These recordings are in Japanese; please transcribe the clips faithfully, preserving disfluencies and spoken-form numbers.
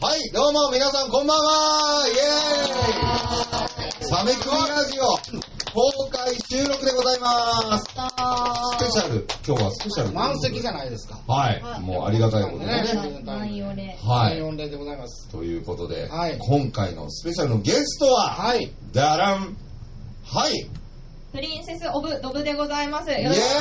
はい、どうも皆さんこんばんは。イエーイ。サメクリラジオ公開収録でございます。スペシャル、今日はスペシャル満席じゃないですか。 はい、もうありがたいことでね。 満員御礼。 はい、 満員御礼でございます。 ということで、 はい、 今回のスペシャルのゲストは、 はい、 ダラン、はい、 プリンセスオブドブでございます。 よろしく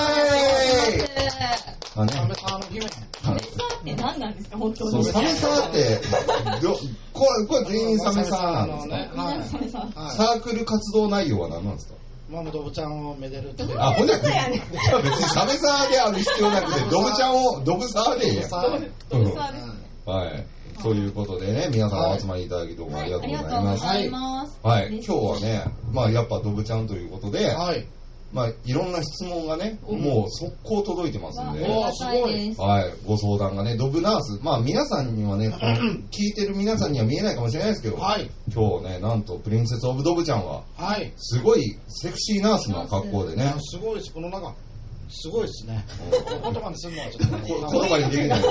お願いします。 サメサーの姫。 サメサーって何なんですか、本当に。 そう、サメサーって、どこれ、これ全員サメサーなんですか、 ね、はい、サメサー。 サークル活動内容は何なんですか？ まあ、ドブちゃんをめでるって。 あ、ほんじゃ、別にサメサーである必要なくて、ドブちゃんを、ドブサーでいいや。 ドブサーですね。 はい。そういうことでね、皆さんお集まりいただきどうもありがとうございます。 はい、ありがとうございます。 はい、今日はね、まあやっぱドブちゃんということで、 はい。 まあいろんな質問がね、もう速攻届いてますんで、 お、すごい。 はい、ご相談がね、ドブナース、まあ皆さんにはね、聞いてる皆さんには見えないかもしれないですけど、はい、今日ね、なんとプリンセスオブドブちゃんは、はい、すごいセクシーナースな格好でね、 すごいです、この中。すごいですね。言葉にするのはちょっとね。 言葉にできない。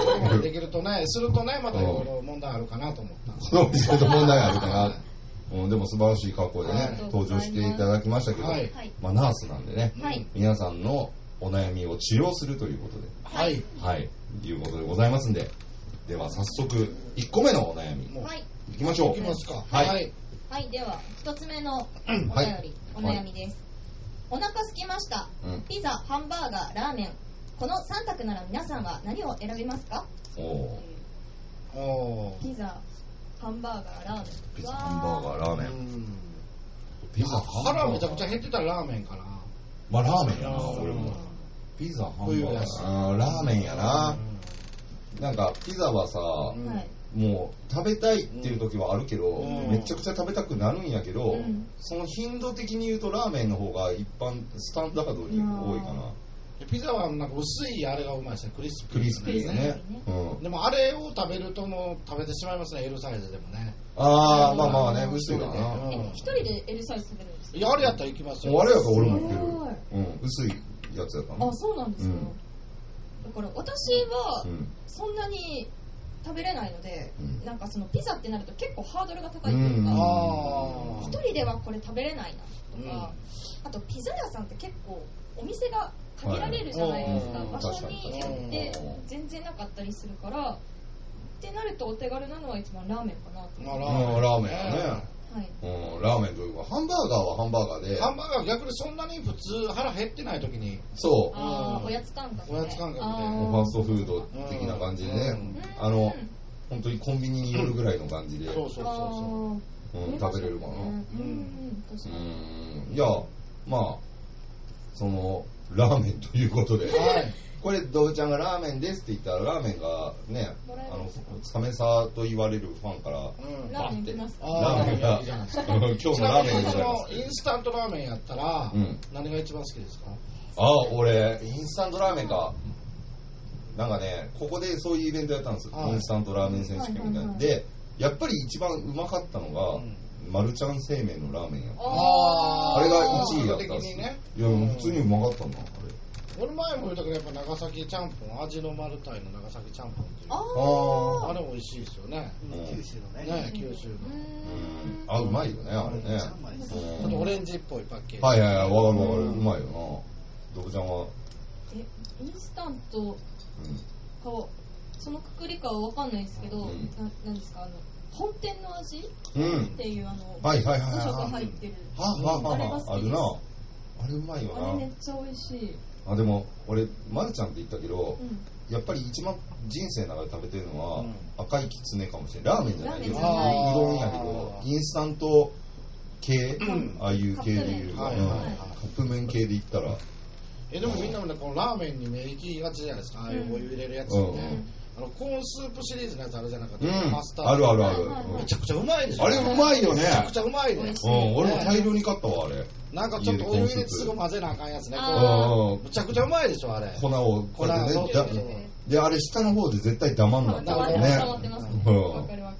できるとね、するとね、またいろいろ問題あるかなと思ったんですけど。そう、問題あるかな。うん、でも素晴らしい格好でね、登場していただきましたけど、まあナースなんでね、皆さんのお悩みを治療するということで、はい、はい、いうことでございますんで、では早速いっこめのお悩み、はい、いきましょう。 いきますか。 はい。はい、ではひとつめのお便り、お悩みです。お腹空きました、うん、ピザ、ハンバーガー、ラーメン、このさん択なら皆さんは何を選びますか？おおピザ、ハンバーガー、ラーメン。 ピザ、ハンバーガー、ラーメン。 ピザ、腹めちゃくちゃ減ってたらラーメンかな。 まあラーメンやな、俺も。ピザ、ハンバーガー、ラーメンやな。なんかピザはさ、うんもう食べたいっていう時はあるけど、うん、めちゃくちゃ食べたくなるんやけど、うん、その頻度的に言うとラーメンの方が一般スタンダードに多いかな。 ピザはなんか薄いあれがうまいですね、クリスピー、 クリスピーですね、 うん、でもあれを食べるともう食べてしまいますね、 L サイズでもね。 ああまあまあね、薄いわな。 一人で L サイズ食べるんですか？ いや、あれやったら行きますよ。 あれやったら俺も行ってる、うん、薄いやつやったな。 あ、そうなんですか、うん、だから私はそんなに食べれないので、うん、なんかそのピザってなると結構ハードルが高いというか、一、うん、人ではこれ食べれないなとか、うん、あとピザ屋さんって結構お店が限られるじゃないですか、はい、場所によって全然なかったりするからってなるとお手軽なのは一番ラーメンかなと思って。 あー、ラーメンやね、はい、うん、ラーメンというかハンバーガーはハンバーガーで、 ハンバーガーは逆にそんなに普通腹減ってない時に、 そう、 あ、おやつ感覚で、 おやつ感覚でファーストフード的な感じで、ね、あの本当にコンビニに寄るぐらいの感じで、うん、そうそうそうそう、うん、食べれるかな、うん、うん、いや、まあそのラーメンということで、はい、これドブちゃんがラーメンですって言ったらラーメンがね、あのサメサーと言われるファンから、うん、バッてラーメンが今日のラーメンでございます。 インスタントラーメンやったら、うん、何が一番好きですか？ あ、俺インスタントラーメンか、なんかね、ここでそういうイベントやったんですよ、インスタントラーメン選手権みたいなで、やっぱり一番うまかったのが、うん、マルちゃん製麺のラーメンやった。 あ, あれがいちいだったんですよ、ね、いや普通にうまかったな、あれ。 俺前も言ったけど、やっぱ長崎ちゃんぽん、味のマルタイの長崎ちゃんぽんっていう、 ああれ美味しいですよね、 うん、九州のね、 ね、九州の、 うん、あ、うまいよね、あれね、 ちょっとオレンジっぽいパッケージ、 はいはいはい、わかるわかる、うまいよな。ドブちゃんはえ、インスタントか、うん、そのくくりかは分かんないですけど、うん、な, なんですか、あの本店の味、うん、っていうあのはいはいはいはい、 が入ってる、 はあはあはあ、あれが好きです。あるな、あれうまいよな。 あれめっちゃ美味しい。 あ、でも俺マルちゃんって言ったけど、うん、やっぱり一番人生の中で食べてるのは、うん、赤いきつねかもしれない。ラーメンじゃないけど、うどんやけど、インスタント系、うん、ああいう系でいう、カップ麺系で言ったら、 え、でもみんなもね、このラーメンに目行きがちじゃないですか、ああいうお湯入れるやつって、うん、あのコーンスープシリーズのやつあるじゃなかった、うん、マスタード、 あるあるある、 めちゃくちゃうまいですよ、 あれうまいよね、めちゃくちゃうまいね、 うん、俺も大量に買ったわ、あれ。 なんかちょっとお湯入れてすぐ混ぜなあかんやつね、こうめちゃくちゃうまいでしょ、あれ。 粉をこうやってね、であれ下の方で絶対ダマんなってるね。 ダマってますね。わかるわかる。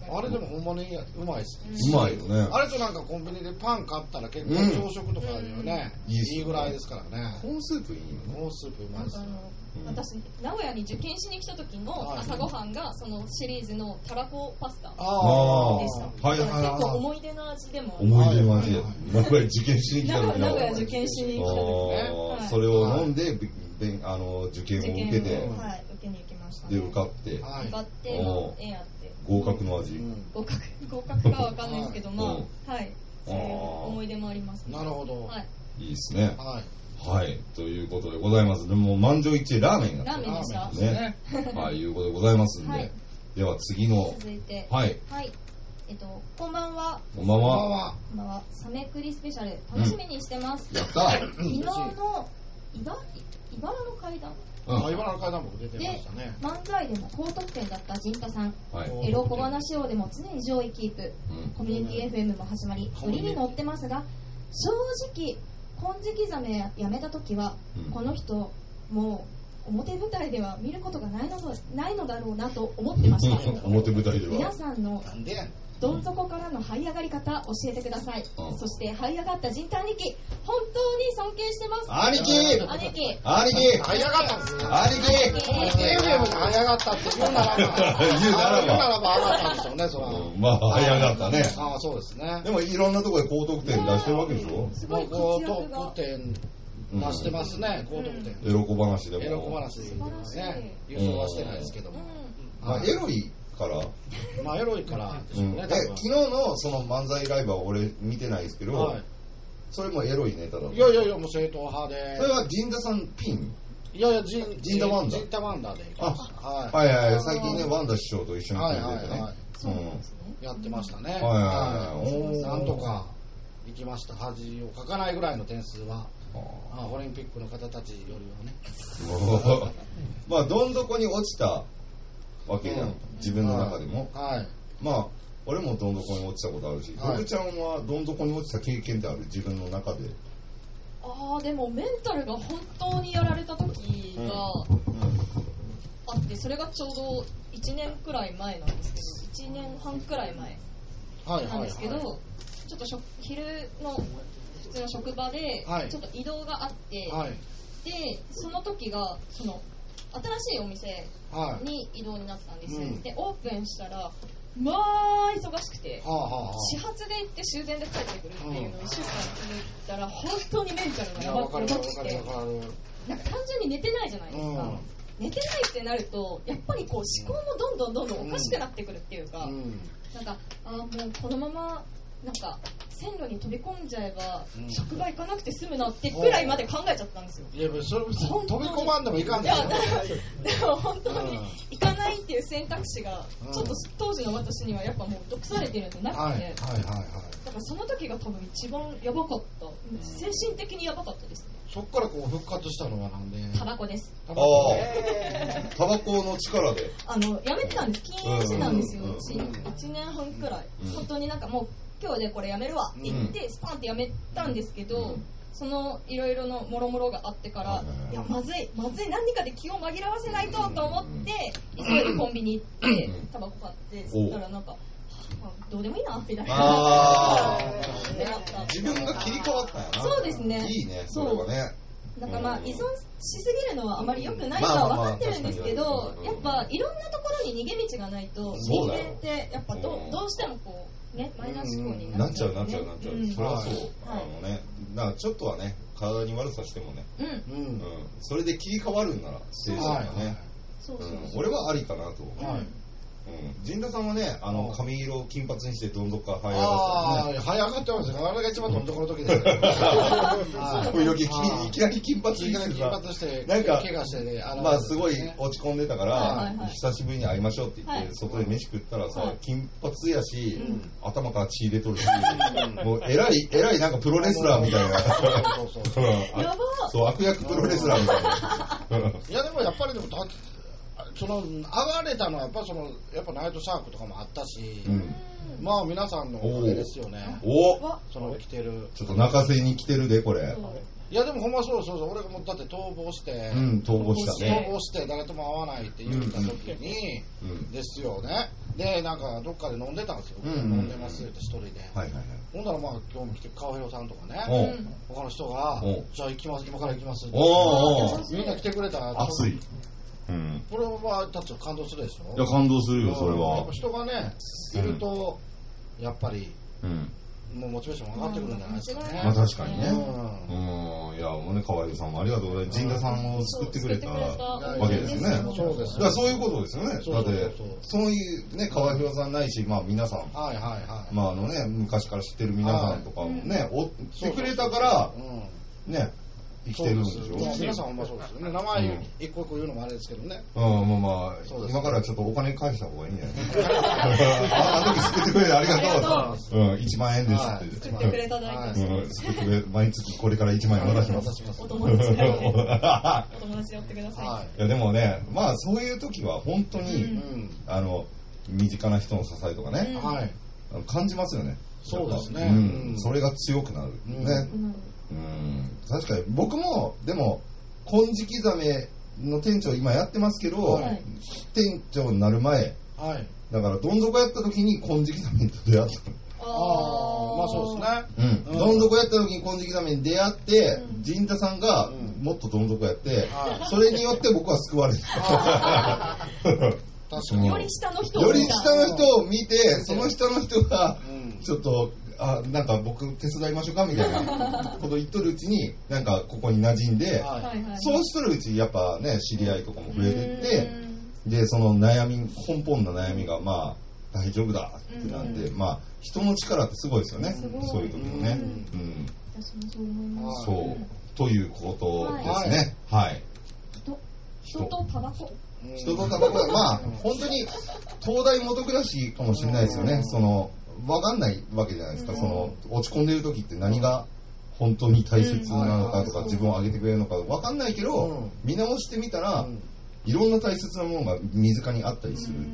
あれでもほんまにうまいっすね。 うまいよね。 あれとなんかコンビニでパン買ったら結構朝食とかにはね、いいぐらいですからね。 コーンスープいいよね。 コーンスープうまいっすね。 私、名古屋に受験しに来た時の朝ごはんがそのシリーズのたらこパスタでした。はいはいはい。結構思い出の味でも。 思い出の味。名古屋受験しに来た時名古屋受験しに来た時ね。それを飲んで、あの受験を受けて、 はい、受けに行きました。 で受かって、 受かって、ええやって。 合格の味。 合格合格かわかんないですけど、まあはい、そういう思い出もあります。 なるほど。 はい。 いいですね。はい。はい、ということでございます。でも満場一致ラーメンラーメンでしたね。はい、いうことでございますんで、では次の続いて、 はい、 はい、えっとこんばんは。 こんばんは。 こんばんは。サメクリスペシャル楽しみにしてます。 やった。 昨日の茨茨の階段。 あ、茨の階段僕出てましたね。 漫才でも高得点だった陣太さん、エロ小話王でも常に上位キープ、コミュニティ エフエム も始まり売りに乗ってますが、正直金色ザメやめた時は、うん、この人もう表舞台では見ることがないのないのだろうなと思ってました表舞台では皆さんのどん底からの這い上がり方教えてください、うん、そして這い上がった陣太兄貴本当に尊敬してます。 兄貴兄貴兄貴這い上がったんですか。 兄貴エフエム が這い上がったって言うならば言うならば言うならば上がったんでしょうね。それは、 うん、まあ這い上がったね。 ああそうですね。 でもいろんなところで高得点出してるわけでしょ。 すごい活躍が高得点出してますね、高得点。 エロ小話でも。 エロ小話でもね、優勝はしてないですけども。 まあエロいから。 まあエロいからでしょうね。 昨日のその漫才ライブは俺見てないですけど、それもエロいネタだった。 いやいやいやもう正統派で。 それは陣太さんピン。 いやいや陣太ワンダ。 陣太ワンダで。 はいはいはい。最近ねワンダ師匠と一緒にやっててね。 やってましたね。 はいはい。 なんとか行きました。恥をかかないぐらいの点数は。あオリンピックの方たちよりはね。 まあどん底に落ちたわけじゃん、自分の中でも。 はい。 まあ俺もどん底に落ちたことあるし、ボブちゃんはどん底に落ちた経験ってある、自分の中で。 ああでもメンタルが本当にやられた時があって、それがちょうどいちねんくらい前なんですけど、いちねんはんくらい前なんですけど、ちょっとしょ昼の普通の職場でちょっと移動があって、はい、でその時がその新しいお店に移動になったんです、はい、でオープンしたらまあ忙しくて、はあはあ、始発で行って終電で帰ってくるっていうのをいっしゅうかん続いたら本当にメンタルがやばくて、なんか単純に寝てないじゃないですか、うん、寝てないってなるとやっぱりこう思考もどんどんどんどんおかしくなってくるっていうか、うん、なんかあもうこのままなんか線路に飛び込んじゃえば、うん、職場行かなくて済むなってくらいまで考えちゃったんですよ。 いやそれ飛び込まんでもいかんですよ。 でも本当に行かないっていう選択肢がちょっと当時の私にはやっぱもう毒されてるんじゃなくて、はいはいはいはい、だからその時が多分一番やばかった、うん、精神的にやばかったですね。 そっからこう復活したのはなんで？ タバコです。 タバコ。タバコの力で。 あのやめてたんです。禁煙してたんですよ。うちいちねんはんくらい、うん、本当になんかもう今日でこれやめるわって言って、うん、スパンってやめたんですけど、うん、そのいろいろのもろもろがあってから、うん、いやまずいまずい何かで気を紛らわせないとと思って、うん、急いでコンビニ行ってタバコ買って吸ったらなんかどうでもいいなみたいな。 あ自分が切り替わったんやな。 そうですね。 いいねそれはね。 なんかまあ依存しすぎるのはあまり良くないとは分かってるんですけど、やっぱいろんなところに逃げ道がないと人間ってやっぱ ど, どうしてもこうねマイナス思考になっちゃう、ね、 なっちゃうなっちゃうなっちゃう、うん、それはそう、はい、あのねだからちょっとはね体に悪さしてもね、うんうんうん、それで切り替わるんなら正常だよね。俺はありかなと思う。はい陣田さんはね、あの髪色を金髪にしてどんどんか早上がったね。 早上がってますよ。あれが一番どんどこの時です。 髪の毛いきなり金髪にして金髪してなんか怪我してね。 まあすごい落ち込んでたから久しぶりに会いましょうって言って外で飯食ったらさ金髪やし頭から血入れとるしもうえらいえらいなんかプロレスラーみたいな。そう悪役プロレスラーみたいな。 いやでもやっぱりでもその上がれたのはやっぱそのやっぱナイトシャークとかもあったし、うん、まあ皆さんのおかげですよね。 おその来てるちょっと泣かせに来てるでこれ。 いやでもほんまそうそうそう俺がもうだって逃亡して、 うん、逃亡したね。 逃亡して誰とも会わないって言った時に、うん、ですよね。 でなんかどっかで飲んでたんですよ、うんうん、飲んでますって一人で、はいはいはい、ほんならまあ今日も来て川広さんとかね、他の人がじゃあ行きます今から行きますってみんな来てくれたら熱い、 うん、これはたちは感動するでしょ。 いや感動するよそれは。 やっぱ人がねいると、うん、やっぱり、うんもうモチベーション上がってくるんじゃないですかね。 まあ確かにね。うん。うんいやもうね川井さんもありがとうございます。陣田さんも救ってくれたわけですね。そうです。だからそういうことですよね。だってそういうね川井さんないしまあ皆さん、はいはいはい。まああのね昔から知ってる皆さんとかもね追ってくれたからね。生きてるんでしょ。 皆さんもそうですよね。名前一個一個言うのもあれですけどね。 うん、もうまあ今からちょっとお金返した方がいいんじゃないあの時救ってくれてありがとう。うん、いちまんえんですって。 救ってくれただけ。 うん、救ってくれ毎月これからいちまんえん渡します。 お友達からお友達寄ってください。いやでもね、まあそういう時は本当にあの身近な人の支えとかね、感じますよね。 そうですね。 うん、それが強くなるね。うん、確かに僕もでも金色ザメの店長今やってますけど、はい、店長になる前、はい、だからどん底やった時に金色ザメと出会ったああまあそうですね、うん、どん底やった時に金色ザメに出会って、うん、陣田さんがもっとどん底やって、うん、それによって僕は救われた確かにより下の人を見たより下の人を見てその下の人がちょっとあなんか僕手伝いましょうかみたいなこと言っとるうちになんかここに馴染んで、はい、そうしとるうちやっぱね知り合いとかも増えてってでその悩み根本の悩みがまあ大丈夫だってなんでまあ人の力ってすごいですよねそういう時のねうん私もそう思いますそうということですねはい、はい、 人人とタバコ人とタバコまあ本当に東大元暮らしかもしれないですよねその分かんないわけじゃないですか、うん、その落ち込んでる時って何が本当に大切なのかとか、うん、自分を上げてくれるのか分かんないけど、うん、見直してみたら、うん、いろんな大切なものが身近にあったりする、うん、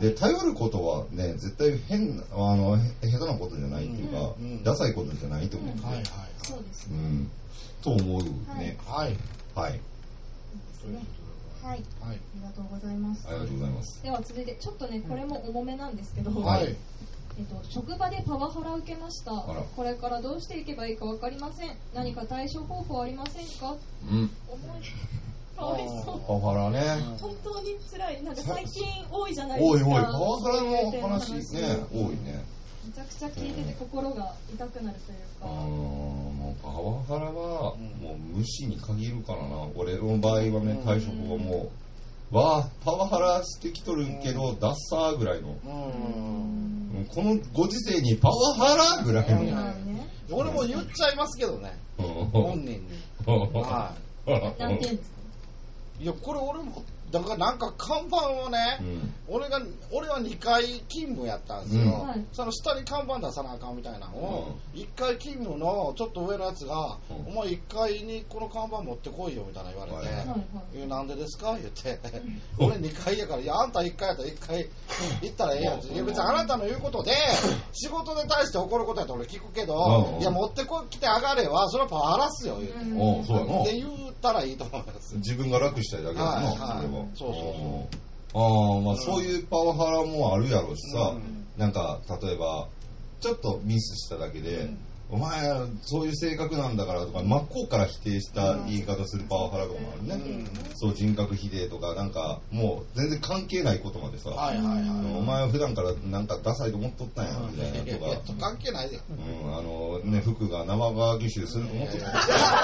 で頼ることはね絶対変あの下手なことじゃないっていうか、うん、ダサいことじゃないと思う、うんはいはいそうですね、うん、と思うねはいはいはいはい、はい、ありがとうございます。 ありがとうございます。 では続いてちょっとねこれも重めなんですけど、はい、えっと職場でパワハラ受けました。これからどうしていけばいいかわかりません。何か対処方法ありませんか？うん。重い。かわいそう。 パワハラね。 本当に辛い。なんか最近多いじゃないですか。 多い多い。パワハラの話ね多いね。 めちゃくちゃ聞いてて心が痛くなるというか。 あーもうパワハラはもう無視に限るからな。俺の場合はね対処法はもうわあパワハラしてきとるけどダッサーぐらいの。うんこのご時世にパワハラぐらいの。 俺も言っちゃいますけどね。本人に。はい。 なんて言うんですか。 いやこれ俺も。だからなんか看板をね、うん、俺が俺はにかい勤務やったんですよ、うん、その下に看板出さなあかんみたいなのを、うん、いっかい勤務のちょっと上のやつが、うん、お前いっかいにこの看板持ってこいよみたいな言われて、はい、なんでですか言って、うん、俺にかいやからいやあんたいっかいやったらいっかい行ったらええやん、うん、いや別にあなたの言うことで仕事で対して怒ることやと俺聞くけど、いや持ってこ来て上がれはそれはパワハラっすよ言うて、うん、そうやなって言ったらいいと思います。 自分が楽したいだけだな、はいはいそうそうそうああまあ、うん、そういうパワハラもあるやろしさ、うん、なんか例えばちょっとミスしただけで、うんお前そういう性格なんだからとか真っ向から否定した言い方するパワハラとかもあるね、うん、そう人格否定とかなんかもう全然関係ないことまでさ、はいはいはい、お前は普段からなんかダサいと思っとったんやみたいなとか、いや関係ないよ、 うん、あのね服が生乾き臭すると思っとった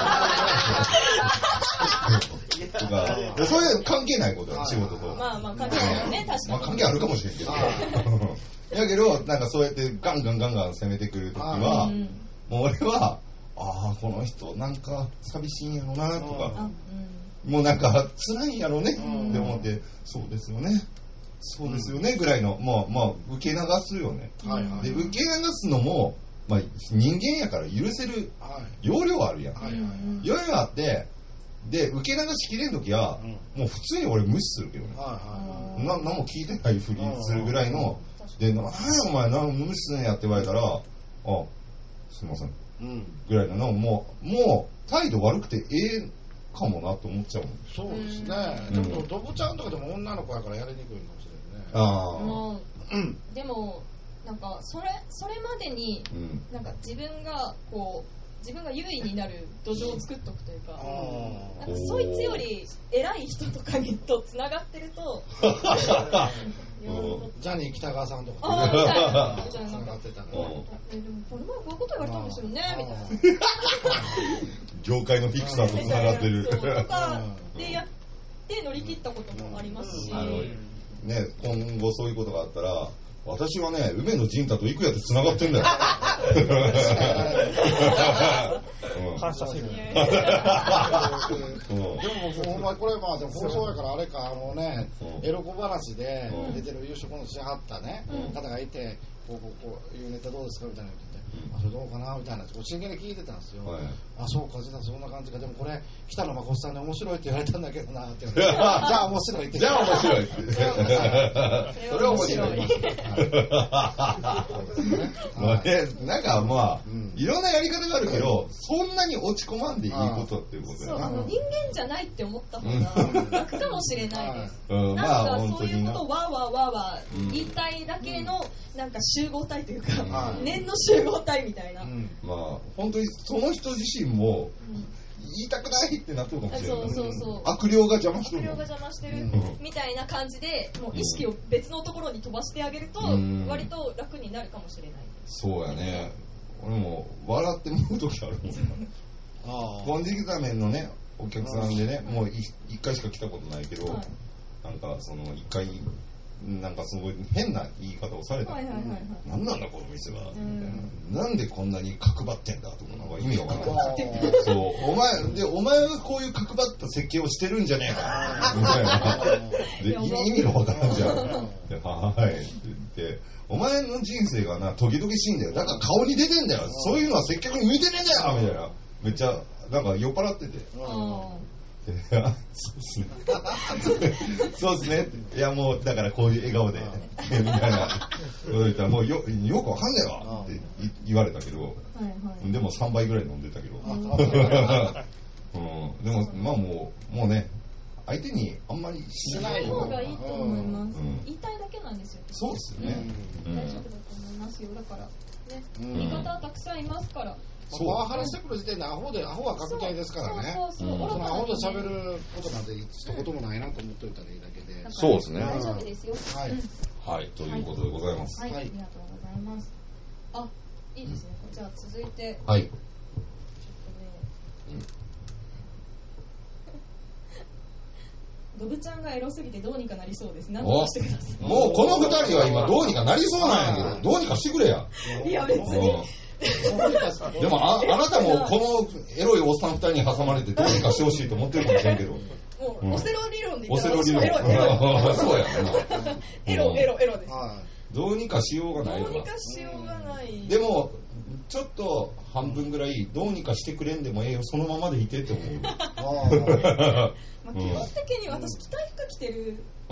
とかそういう関係ないことや仕事とまあまあ関係ないよね確かに、 まあ、関係あるかもしれんけどやけどなんかそうやってガンガンガンガン攻めてくるときはもう俺はああこの人なんか寂しいんやろなとか、うん、もうなんか辛いんやろねって思ってそうですよねそうですよねぐらいのまあまあ受け流すよね、はいはい、で受け流すのも、まあ、人間やから許せる容量あるやん、はいはいはい、容量あってで受け流しきれんときは、うん、もう普通に俺無視するけどね、はいはいはい、な何も聞いてないふりするぐらいので何やお前何無視するんやって言われたらあすいません、うん、ぐらいのもうもう態度悪くてええかもなと思っちゃうそうですね、うん、でもドブちゃんとかでも女の子やからやりにくいかもしれないねああでもなんかそれそれまでに、なんか自分がこう自分が優位になる土壌を作っとくというか、なんかそいつより偉い人とかにとつながってるとジャニー北川さんとかあみたいなつながってたの。でもこの前こういうこと言われたんですよねみたいな。 業界のフィクサーとつながってる。 そうとかでやって乗り切ったこともありますし。 あのね、今後そういうことがあったら。私はね、梅野仁太と幾谷って繋がってんだよ。 感謝する。でも、お前これまあ、放送やからあれか、あのね、エロ小話で出てる優勝のしはったね、方がいて、こう、こう、こういうネタどうですかみたいなの言って、あ、それどうかなみたいな、真剣に聞いてたんですよ。あ、そうか、実はそんな感じか。でもこれ、北野誠さんに面白いって言われたんだけどな、って言われて、じゃあ面白いって。 じゃあ面白いって。それは面白い。なんかまあ、いろんなやり方があるけど、そんなに落ち込まんでいいことっていうことだよね。そう、あの人間じゃないって思った方が楽かもしれないです。なんかそういうことをわーわーわーわー言いたいだけのなんか集合体というか、念の集合体みたいな。 まあ本当にその人自身も言いたくないってなってるかもしれない。 そうそうそう。 悪霊が邪魔してる。 悪霊が邪魔してるみたいな感じで、もう意識を別のところに飛ばしてあげると割と楽になるかもしれない。 そうやね。俺も笑ってもう時あるもん。金色座面のねお客さんでね、もう一回しか来たことないけど、なんかその一回なんかすごい変な言い方をされた。何なんだこの店は。なんでこんなに角張ってんだとかなんか意味わからない。そうお前でお前はこういう角張った設計をしてるんじゃねえかみたいな。で意味がわからんじゃん。はいって言って。お前の人生がな、時々しいんだよ。だから顔に出てんだよ。そういうのは接客に向いてねえんだよみたいな。めっちゃ、なんか酔っ払ってて。そうですね。そうですね。いやもう、だからこういう笑顔で、みたいなこと言ったら、もうよよくわかんねえわって言われたけど、でもさんばいぐらい飲んでたけど。うん、でも、まあもう、もうね、相手にあんまりしない方がいいと思います、うん、言いたいだけなんですよ。 そうですよね、 うん、大丈夫だと思いますよ。だからね、うん、味方はたくさんいますから。 パワハラしてくる時点でアホでアホは確定ですからね。そうそうそう、うん、そのアホと喋ることなんて一言もないなと思っておいたらいいだけで。 そうですね。 大丈夫ですよ。 はい、 はい、ということでございます。 はい、はい、ありがとうございます。あ、いいですね。じゃあ続いて。 はい。ちょっとね。 うんドブちゃんがエロすぎてどうにかなりそうです。何とかしてください。 もうこの二人は今どうにかなりそうなんやけど、どうにかしてくれや。 いや別に。 でも あ, あなたもこのエロいおっさん二人に挟まれてどうにかしてほしいと思ってるかもしれんけど。 もうオセロ理論で言ったら私もエロい。そうやな。 エロエロエロです。 どうにかしようがないわ。 どうにかしようがない。 でもちょっと半分ぐらいどうにかしてくれんでもええよ、そのままでいてって思う。 まあ基本的に私着たい服着てるから、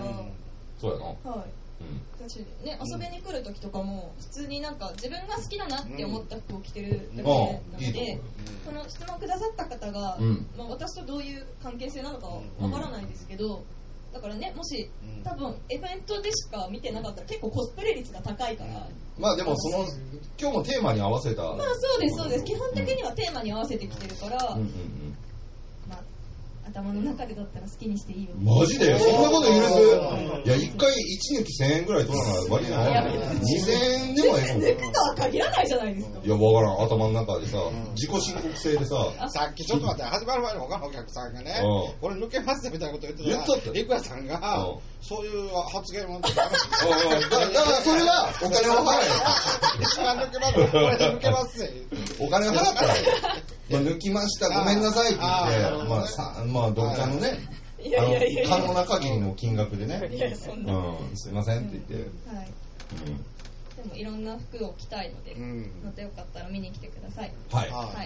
そうやな。 はい。私ね遊びに来る時とかも普通になんか自分が好きだなって思った服を着てるだけなので、この質問くださった方がまあ私とどういう関係性なのかわからないですけど。だからね、もし、多分イベントでしか見てなかったら結構コスプレ率が高いから。 まあでもその今日もテーマに合わせた。まあそうですそうです。基本的にはテーマに合わせてきてるから、うんうんうん、まあ頭の中でだったら好きにしていいよ。 マジでそんなこと許す？いや一回一抜き千円ぐらい取らない割には二千円でもええの。 抜くとは限らないじゃないですか。 いやわからん、頭の中でさ、自己申告制でさ。 さっきちょっと待って、始まる前に他のお客さんがね、これ抜けますみたいなこと言ってたら、 言っとった。 いくらさんがそういう発言をだからそれはお金を払え。 一番抜けますこれで抜けますお金を払ったら抜きましたごめんなさいって言って、まあさまあドブちゃんのね、あの可能な限りの金額でね、うんすいませんって言って、はい。 でもいろんな服を着たいので、またよかったら見に来てください。 はい。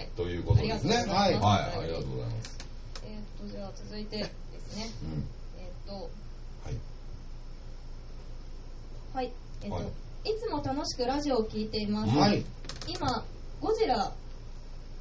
ということですね。はい。はい。ありがとうございます。 えっとじゃあ続いてですね。えっとはい。 はい。えっといつも楽しくラジオを聞いています。 はい。 今ゴジラ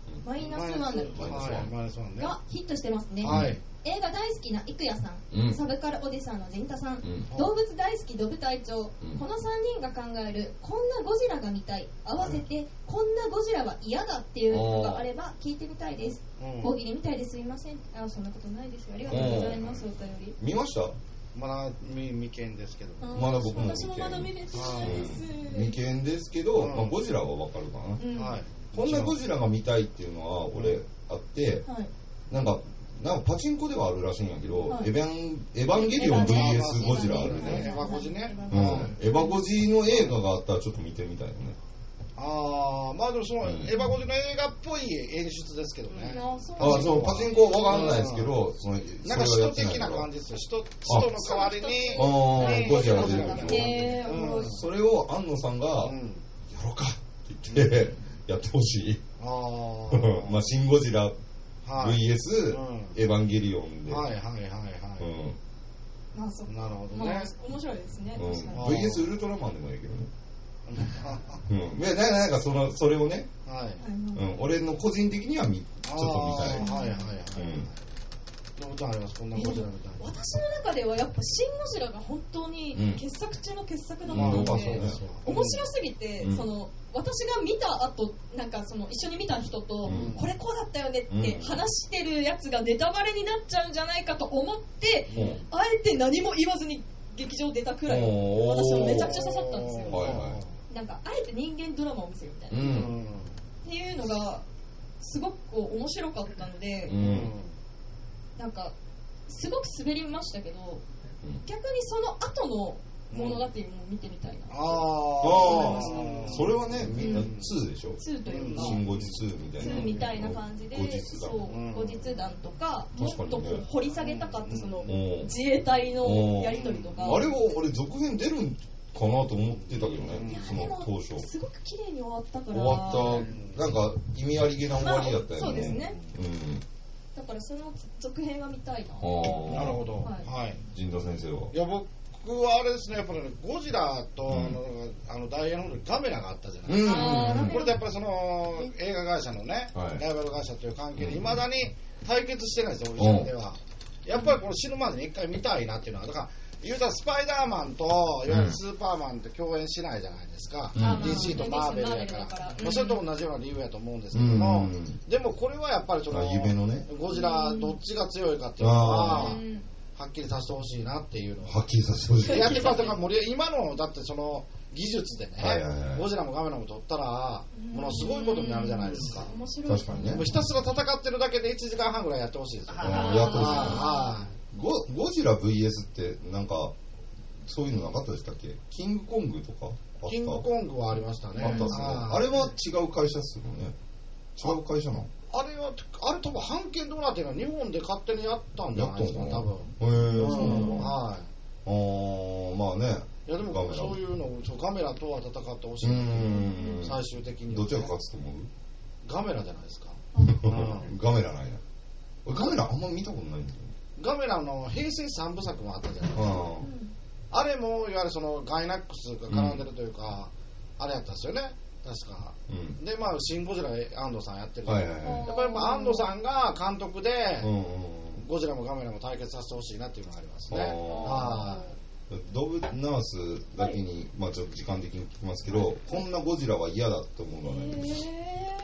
マイナスワンだっけ、がヒットしてますね。映画大好きな郁也さん、サブカルおじさんの陣太さん、動物大好きドブ隊長、このさんにんが考えるこんなゴジラが見たい、合わせてこんなゴジラは嫌だっていうのがあれば聞いてみたいです。大喜利みたいですいません。あ、そんなことないですよ。ありがとうございます。お便り見ました？ まだ未見ですけど、 まだ僕も私もまだ見れてないです。 未見ですけど、まあゴジラはわかるかな。はい。こんなゴジラが見たいっていうのは俺あって、なんかなんかパチンコではあるらしいんやけど、エヴァンエヴァンゲリオン ブイエス ゴジラあるね。 エヴァゴジね。 うん。エヴァゴジの映画があったらちょっと見てみたいよね。 ああ、まあでもその、うん、エヴァゴジの映画っぽい演出ですけどね。 うん、あ、そう、 あ、そう、パチンコわかんないですけど、そのなんか使徒的な感じですよ。使徒の代わりに、 あ、ゴジラが出るでしょ。それを安野さんが、やろうかって言って、やってほしい。あまあ、シン・ゴジラ ブイエス エヴァンゲリオンで。はいはいはいはい。 まあ、そう。 なるほどね。 面白いですね。 ブイエス ウルトラマンでもいいけどね。うん、でなんかそのそれをね、はい、うん、俺の個人的にはみちょっと見たい。はいはいはい。 どうありますこんなゴジラみたいな。 私の中ではやっぱシン・ゴジラが本当に傑作中の傑作だったので、うん、面白すぎて、うん、その私が見た後なんかその一緒に見た人と、うん、これこうだったよねって話してるやつがネタバレになっちゃうんじゃないかと思って、うん、あえて何も言わずに劇場出たくらい私はめちゃくちゃ刺さったんですよ。はいはい、なんかあえて人間ドラマを見せるみたいな、うん、っていうのがすごくこう面白かったので、うん、なんかすごく滑りましたけど、うん、逆にその後の物語も見てみたいな、うん、ああそれはねみんなツーでしょ、 ツーというかシン・ゴジツーみたいなツーみたいな感じで後日談、そう、後日談とかもっとこう掘り下げたかったその自衛隊のやり取りとか、 あれを俺続編出るんかなと思ってたけどね、その当初すごく綺麗に終わったから終わったなんか意味ありげな終わりだったよね、 まあ、そうですね、うん、だからその続編が見たいな。 なるほど、 はい、陣田先生は。 いや僕はあれですね、やっぱり、ね、ゴジラと、うん、あのあのダイヤの方にガメラがあったじゃないですか、うん、これでやっぱりその映画会社のね、はい、ライバル会社という関係でいまだに対決してないですよ、オリジナルでは。やっぱりこの死ぬまでに一回見たいなっていうのは、だから言うたらスパイダーマンといわゆるスーパーマンって共演しないじゃないですか、うん、ディーシー とマーベルやから、まあ、それと同じような理由やと思うんですけども、うん、でもこれはやっぱりその夢の、ね、 ゴジラどっちが強いかっていうのは、うんはっきりさせてほしいなっていうのをはっきりさせてほしいやってますから今のだってその技術でね、はいはいはい、ゴジラもガメラも撮ったらものすごいことになるじゃないですか。 面白い。 確かにね。 もうひたすら戦ってるだけでいちじかんはんぐらいやってほしいですよ。やってほしい。はい。ゴゴジラ ブイエス ってなんかそういうのなかったでしたっけ？キングコングとかあった？ キングコングはありましたね。 あったっすね。あれは違う会社っすよね。違う会社なの？ あれは、あれ多分版権どうなっていうのは日本で勝手にやったんじゃないですか、多分。へえー、そうなの？はい。あー、まあね。 いやでもそういうの、そうガメラとは戦ってほしい。最終的に、ね。 どっちが勝つと思う？ ガメラじゃないですか。 ガメラないな。ガメラあんま見たことないんだよ。 ガメラの平成三部作もあったじゃないですか。あれも、いわゆるそのガイナックスが絡んでるというか、うん、あれやったんですよね。確か、うん、でまあシン・ゴジラ安藤さんやってる、はいはいはい、やっぱりまあ安藤さんが監督で、うんうん、ゴジラもガメラも対決させてほしいなっていうのがありますね。はドブナースだけに、はい、まあちょっと時間的に聞きますけど、はい、こんなゴジラは嫌だって思うのはないですか？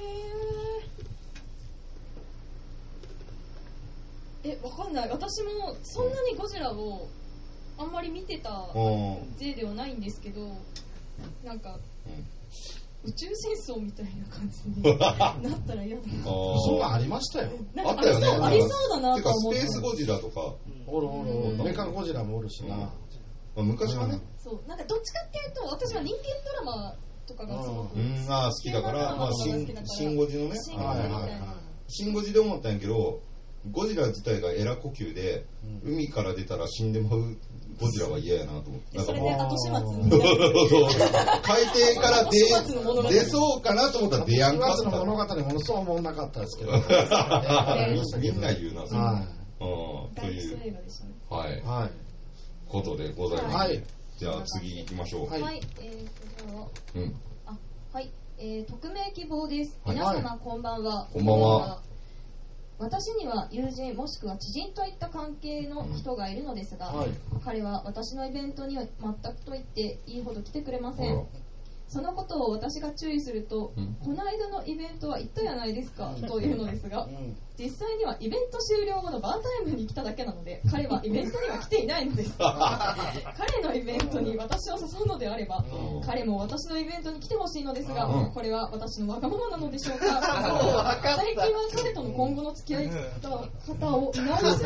えー、わかんない。私もそんなにゴジラをあんまり見てた勢ではないんですけど、なんか、うん宇宙戦争みたいな感じになったら嫌だな。 そうがありましたよ。 あったよね。 ありそうだなと思って。 スペースゴジラとか。 おるおるおる。メカゴジラもおるしな。まあ、昔はね。 そう。なんかどっちかっていうと、私は人間ドラマとかがすごく。 うん、ああ、好きだから、まあ、シンゴジのね。 シンゴジみたいな。 シンゴジで思ったんやけど、ゴジラ自体がエラ呼吸で、海から出たら死んでまう。ゴジラは嫌やなと思って。 それで後始末になる。 海底から出、出そうかなと思ったら出やんかった。 後始末の物語ものそう思わなかったですけど。 みんな言うな、それ。 はい。という。 はい。はい。ことでございます。はい。じゃあ次行きましょう。 はい。えーと、じゃあ。うん。あ、 はい、えー、匿名希望です。皆様こんばんは。 こんばんは。 私には友人もしくは知人といった関係の人がいるのですが、はい、彼は私のイベントには全くと言っていいほど来てくれません。そのことを私が注意すると、うん、この間のイベントは行ったやないですか、うん、というのですが、うん、実際にはイベント終了後のバータイムに来ただけなので、彼はイベントには来ていないのです彼のイベントに私を誘うのであれば、うん、彼も私のイベントに来てほしいのですが、うん、これは私のわがままなのでしょうか最近は彼との今後の付き合い方を見直して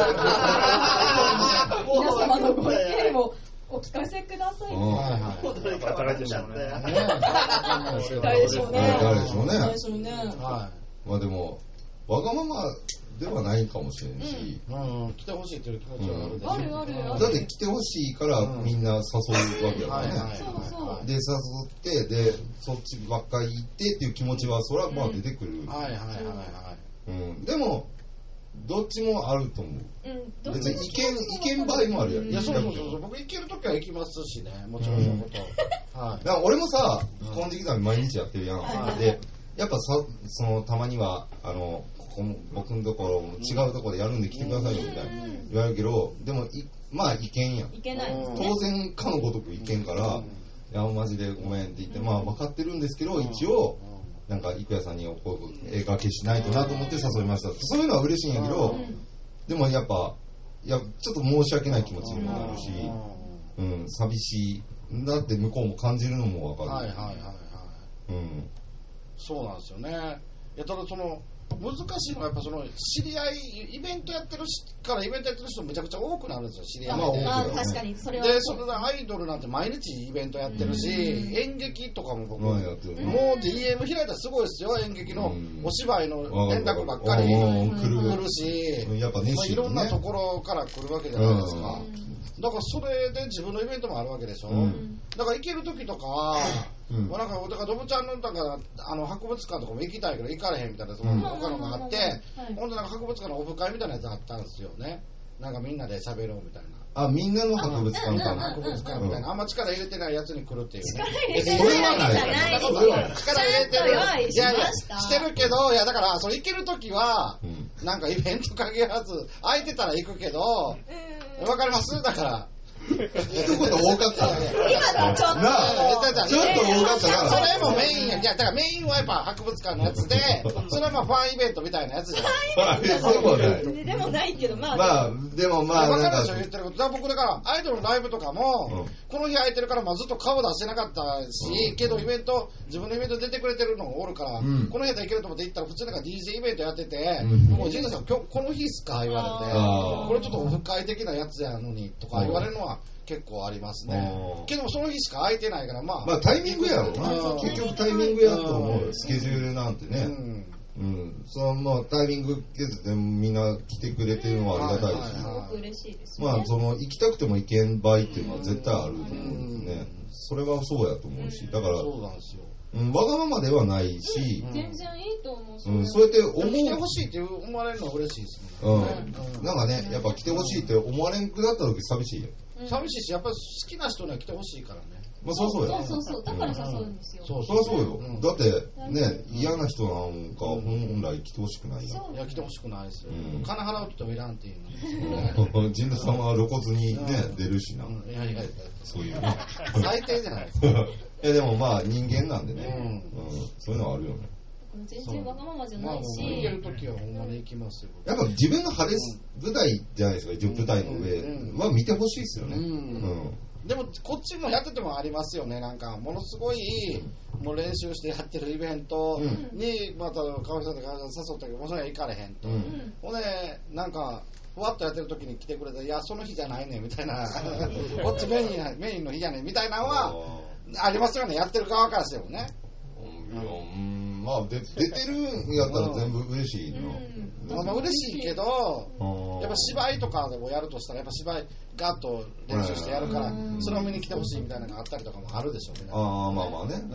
皆様のご意見をお聞かせください。 誰でしょうね。 誰でしょうね。 誰でしょうね。 誰でしょうね。 はい。まあでもわがままではないかもしれんし、 うん、来てほしいという気持ちはあるでしょ。 あるあるある。 だって来てほしいからみんな誘うわけだからね。 そうそう。 で誘ってでそっちばっかり行ってっていう気持ちはそれはまあ出てくる。 はいはいはいはい。 うん。でも。どっちもあると思う。うん、別に意見意見場合もあるやん。 いやそうそうそう。僕行けるときは行きますしね。もちろんのこと。 うん、はい。だから俺もさ、金色山毎日やってるやん。はい、で、やっぱさそのたまにはあのここも僕のところ違うところでやるんで来てくださいよみたいな言われるけど、でもいまあ意見やん。 いけないですね。 当然かのごとく意見から、いやマジでごめんって言ってまあ分かってるんですけど一応。なんか郁也さんにこう絵描きしないとなと思って誘いました。そういうのは嬉しいんやけど、うん、でもやっぱいやちょっと申し訳ない気持ちにもなるし、うん、寂しいだって向こうも感じるのも分かる。 はいはいはいはい。うん、そうなんですよね。いやただその難しいのはやっぱその知り合いイベントやってるからイベントやってる人めちゃくちゃ多くなるんですよ知り合いで。 まあ確かにそれは。 でそれでアイドルなんて毎日イベントやってるし、演劇とかも僕もう ディーエム 開いたらすごいですよ演劇のお芝居の連絡ばっかり来るし、 やっぱねいろんなところから来るわけじゃないですか。だからそれで自分のイベントもあるわけでしょ。だから行ける時とかは。うん、まあなんかだからドブちゃんのだからあの博物館とかも行きたいけど行かれへんみたいなその他のがあって、ほんとなんか博物館のオフ会みたいなやつあったんですよね。なんかみんなで喋ろうみたいな。 あ、みんなの博物館かな。博物館みたいな、あんま力入れてないやつに来るっていうね。 力入れてないじゃないですよ。 力入れてる。いやいやしてるけど、いやだからそれ行けるときは、うん、なんかイベント限らず空いてたら行くけど、わかります？だから。 一言多かった今のちょっとちょっと多かったな。 それもメインや。いやだからメインはやっぱ博物館のやつで、それはまあファンイベントみたいなやつじゃん。 ファンイベントでもないけどまあ。 まあでもまあ分かるでしょ言ってること。だから僕だからアイドルのライブとかも、この日空いてるからまあずっと顔出してなかったし、けどイベント自分のイベント出てくれてるのがおるから、この日で行けると思って行ったら普通なんか ディージェー イベントやってて、もうジンダさん今日この日っすか言われて、これちょっとオフ会的なやつやのにとか言われるのは。結構ありますね。けどその日しか空いてないからまあ。 まあタイミングやろうな。結局タイミングやと思う。スケジュールなんてね。うん。うん。そのまあタイミング削ってみんな来てくれてるのはありがたいし。 すごく嬉しいですね。 まあその行きたくても行けん場合っていうのは絶対あると思うんですね。それはそうやと思うし、だから。 そうなんですよ。 うん、わがままではないし、 うん、全然いいと思う。 うん、そうやって思う。 来てほしいって思われるのは嬉しいですね。 うん。うん、なんかね、やっぱ来てほしいって思われんくなった時寂しいよ。 うん、寂しいし、やっぱり好きな人には来てほしいからね。 まあそうそうや。 そうそうそう。だから誘うんですよ。 そうそうそうよ。うん、だってね、嫌な人なんか本来来てほしくないやん。 いや来てほしくないですよ。うん、金払うって言ってもいらんっていうの。陣田さんは露骨にね、出るしな。 いやいやそういうね。 最低じゃないですか。 いやでもまあ人間なんでね。うん。そういうのはあるよね。 全然わがままじゃないし、 行けるときはほんまに行きますよ。 やっぱ自分の晴れ舞台じゃないですか、一応舞台の上は見てほしいですよね。 でもこっちもやっててもありますよね。なんかものすごいもう練習してやってるイベントにまた川北さんとか誘ったけどもうそれは行かれへんと。ほんでなんかふわっとやってる時に来てくれて、いやその日じゃないねみたいな、こっちメインメインの日じゃねみたいなのはありますよね。やってる側からしてもね。 まあで出てるんやったら全部嬉しいな。 うん、まあ嬉しいけど、やっぱ芝居とかでもやるとしたらやっぱ芝居ガッと練習してやるから、それを見に来てほしいみたいなのがあったりとかもあるでしょうね。 ああまあまあね。うん。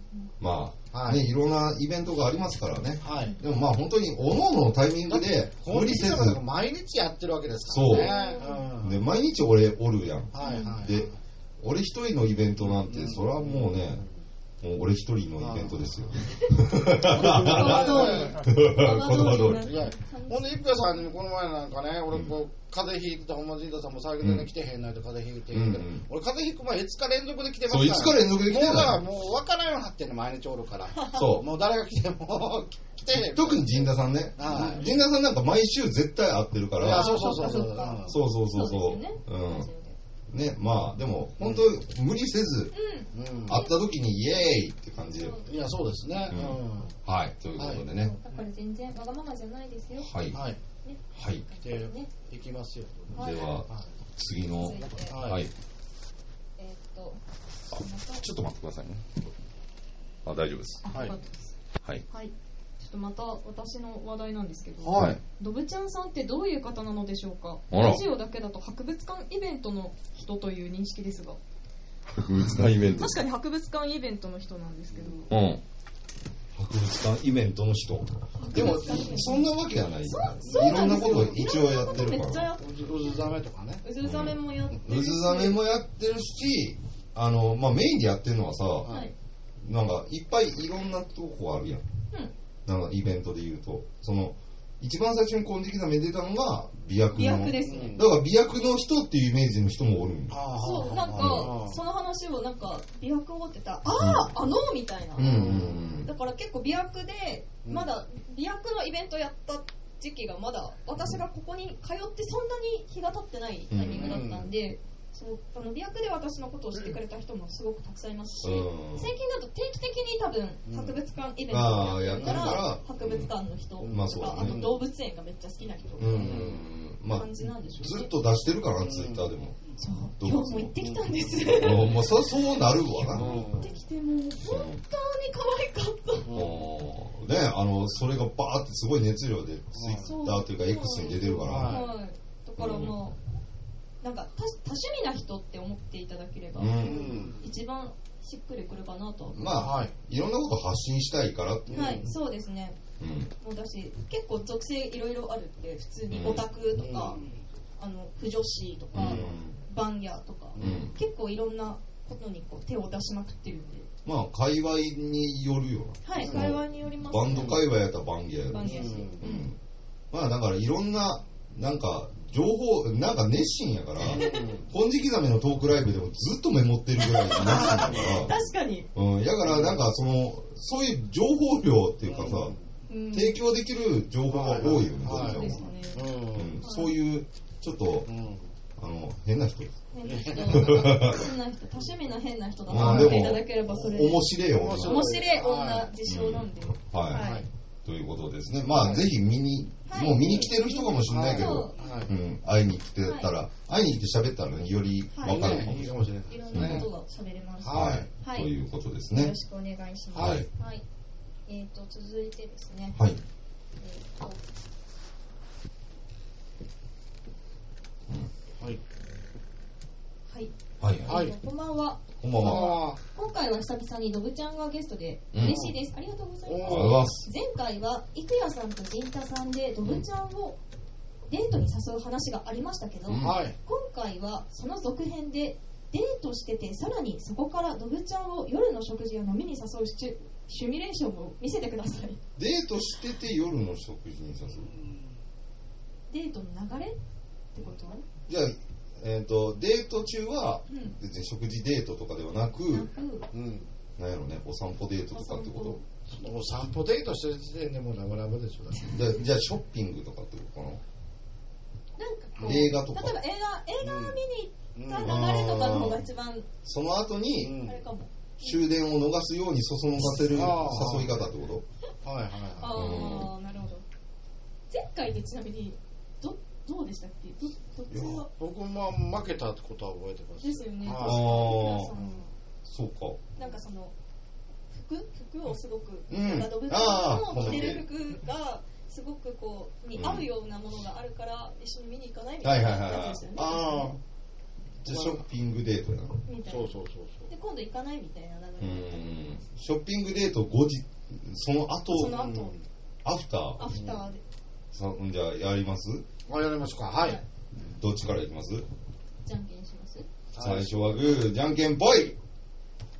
まあ、はい、ねいろんなイベントがありますからね。はい。でもまあ本当に各々のタイミングで無理せず。 毎日やってるわけですからね。 そう。うん、で毎日俺おるやん。はいはい。で俺一人のイベントなんて、それはもうね。 もう俺一人のイベントですよ。 言葉通り。言葉通り。いや、ほんで、一平さんにこの前なんかね、俺こう、風邪ひいてた、ほんまじいたさんも最近で来てへんないと風邪ひいてへんけど、俺風邪ひく前いつか連続で来てますから。 そう、いつか連続で来てる。 もうだからもう分からんようになってんの、毎日おるから。そう。もう誰が来ても来てへん。 特に陣田さんね。陣田さんなんか毎週絶対会ってるから。いや、 そうそうそう。そうそうそうそう。うん。ね、まあでも本当無理せず、うん、会った時にイエーイって感じで、 いやそうですね、 うん、はいということでね、 だから全然わがままじゃないですよ。 はいはい、 ね、はい、で、ね、いきますよ。 では、はい、次の、はい、はい、 えー、っとちょっと待ってくださいね。あ、大丈夫です。 はい、 はい、 はい。ちょっとまた私の話題なんですけど、 はい、 ドブちゃんさんってどういう方なのでしょうか。ラジオだけだと博物館イベントの人という認識ですが。 博物館イベント。 確かに博物館イベントの人なんですけど。 うん。博物館イベントの人。でもそんなわけはない。いろんなこと一応やってるから。 うずざめとかね。 うずざめもやってるし。 うずざめもやってるし、あのまあメインでやってるのはさ、はい、なんかいっぱいいろんなとこあるやん。うん。なんかイベントで言うと、その一番最初に金色ざめ出たのが美薬の。 美薬ですね。 だから美薬の人っていうイメージの人もおるんよ。 そう、なんかその話をなんか美薬を持ってた、ああ、あのみたいな。うんうんうん、だから結構美薬でまだ美薬のイベントやった時期がまだ私がここに通ってそんなに日が経ってないタイミングだったんで。うんうん、そうあの美薬で私のことを知ってくれた人もすごくたくさんいますし、うん、最近だと定期的に多分博物館イベントをやってるから、うん、博物館の人とか、うんまあそうね、あと動物園がめっちゃ好きな人とか、うん、まあ、感じなんでしょうね。 ずっと出してるからな、ツイッターでも。 そう今日も行ってきたんです。 まあそそうなるわな。 行ってきてもう本当に可愛かった。 ね、あのそれがバーってすごい熱量でツイッターというか X に出てるから。 はい。だからまあ。なんか 多, 多趣味な人って思っていただければ、うん、一番しっくりくるかなと。 まあ、はい、いろんなこと発信したいからって、 はい、そうですね。うん、もうだし結構属性いろいろあるって普通にオタクとか、うん、あの腐女子とか、うん、バンギャーとか、うん、結構いろんなことにこう手を出しまくってるんで。 まあ界隈によるよな。 はい、界隈によります、ね。 バンド界隈やったらバンギャーやる。 バンギャーし、うんうん、まあだからいろんななんか。情報なんか熱心やから金色ざめのトークライブでもずっとメモってるぐらい熱心だから確かに、 うん、だからなんかそのそういう情報量っていうかさ、うん、提供できる情報が多いよね、はいはい、そういうちょっと、うん、あの変な人変な人変な人多趣味な変な人だと思っていただければそれで面白い女面白い女自称なんで、 うん、はい、はいはいということですね。まあ、はい、ぜひ見に、はい、もう見に来てる人かもしれないけど、はいうん、会いに来てたら、はい、会いに来て喋ったら、ね、より分かるかもしれない。 いろんなことが喋れます、ね。 はい。はい。ということですね。 よろしくお願いします。はい。はい、えっ、ー、と、続いてですね。 はい。えっ、 ー、と、 うん、はい。 はい。 はい。 はい。こんばんは。 こんばんは。 今回は久々にドブちゃんがゲストで嬉しいです、うん、ありがとうございます。前回は郁也さんと陣太さんでドブちゃんをデートに誘う話がありましたけど、うん、今回はその続編でデートしててさらにそこからドブちゃんを夜の食事や飲みに誘うシシミュレーションを見せてください。 デートしてて夜の食事に誘うデートの流れってこと？ じゃあえー、とデート中は別に食事デートとかではなく、うん、なんやろね、お散歩デートとかってこと？ お散歩デートしてる時点でもうラブラブでしょ。だじゃあショッピングとかってことかな？ なんかこう映画とか例えば映画映画見に行った流れとかの方が一番、うん、 その後に、 うん、あれかも終電を逃すようにそそのかせる誘い方ってこと？はいはいはい。 ああ、なるほど。前回でちなみにどどうでしたっけ？どどっちは僕も負けたってことは覚えてます。 ですよね。ああ、 そうか。 なんかその服服をすごく、うん、動物の着てる服がすごくこうに合うようなものがあるから、うん、一緒に見に行かないみたいなやつですよね。 はいはいはいはい、ああ。じゃあショッピングデートやな。 みたいな。そうそうそうそう。 で今度行かないみたいな流れ。うん。 ショッピングデート後日その後その後、うん、 アフターアフターで。 さじゃあやります？ あ、やりますか。はい。 どっちからいきます？ じゃんけんします？ 最初はグー、じゃんけんぽい。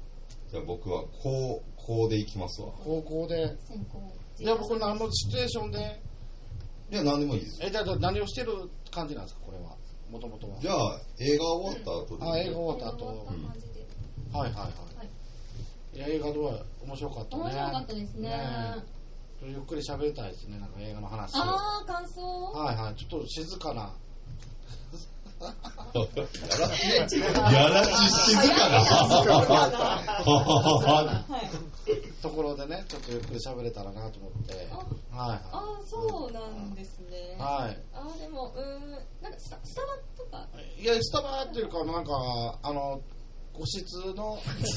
じゃあ僕は高校で行きますわ。 高校で。専攻。じゃあ僕何のシチュエーションで。 いや、何でもいいです。 え、じゃあ何をしてる感じなんですか、これは。もともとは。 じゃあ、映画終わった後で。 あ、映画終わった後。うん、はいはいはい。いや、映画どうや、面白かったね。 面白かったですね。ね、 ゆっくり喋りたいですね、なんか映画の話。 ああ、感想。 はいはい、ちょっと静かな。 やらし静かなところでね、ちょっとゆっくり喋れたらなと思って。 あ、はいはい、あ、そうなんですね。 はい。 あ、でも、うーん、なんかスタバとか。 いや、スタバっていうか、なんか、あの、個室の個室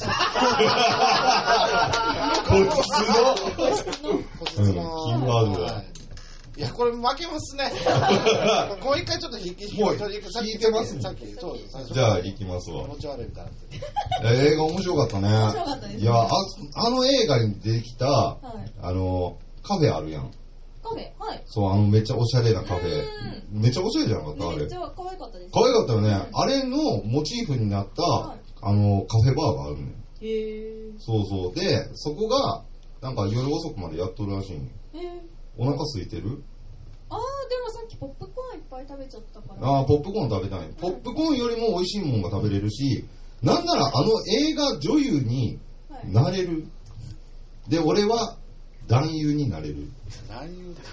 の個室のキーワードだ。 いや、これ負けますね。もう一回ちょっと引き、 もう聞いてますさっき、そうじゃあ行きますわ。 気持ち悪いみたいな。映画面白かったね。 面白かったですね。 いや、あ、あの映画に出てきた、はい、あの、カフェあるやん。 カフェ、はい。 そう、あのめっちゃおしゃれなカフェ。めっちゃおしゃれじゃなかったあれ。 めっちゃ可愛かったです。 可愛かったよね。うん、あれのモチーフになった、はい、あの、カフェバーがあるね。 へー。 そうそう。で、そこが、なんか夜遅くまでやっとるらしいん。 へー。 お腹空いてる？ あー、でもさっきポップコーンいっぱい食べちゃったから。 あー、ポップコーン食べたい。ポップコーンよりも美味しいもんが食べれるし、なんならあの映画女優になれる。はい、で、俺は男優になれる。 男優ね、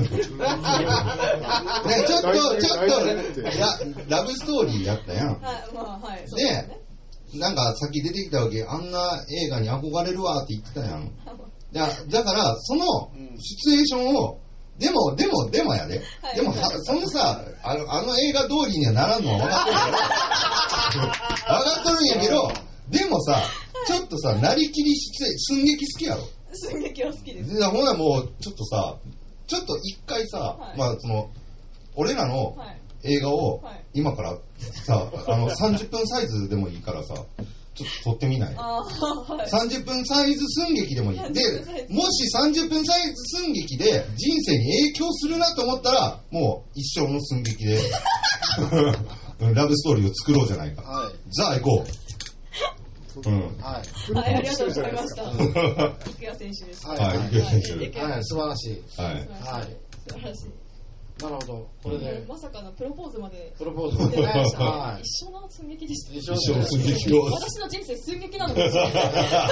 ちょっと、ちょっと、いや、ラブストーリーやったやん。はい、 まあ、はい。 で、ね、なんかさっき出てきたわけ、あんな映画に憧れるわって言ってたやん。だ, だから、そのシチュエーションを、でも、でも、でもやで。はい、でも、そのさ、あの、あの映画通りにはならんのは分かってるやろ。分かっとるんやけど、でもさ、ちょっとさ、なりきり寸劇好きやろ。 寸劇は好きです。 ほなもう、ちょっとさ、ちょっと一回さ、はい、まあ、その、俺らの映画を、今からさ、あの、さんじゅっぷんサイズでもいいからさ、ちょっと撮ってみない？あ、はい、さんじゅっぷんサイズ寸劇でもいい。で、もしさんじゅっぷんサイズ寸劇で人生に影響するなと思ったら、もう一生の寸劇でラブストーリーを作ろうじゃないか。はい、さあ行こう。うん、 はい、はい、ありがとうございました。郁也選手です。 はい、郁也選手。 はい、素晴らしい。 はい、 はい、素晴らしい。 なるほど。これで、 まさかのプロポーズまで。 プロポーズまで。 はい。一生の寸劇でした。 一生の寸劇を。 私の人生寸劇なのかもしれない。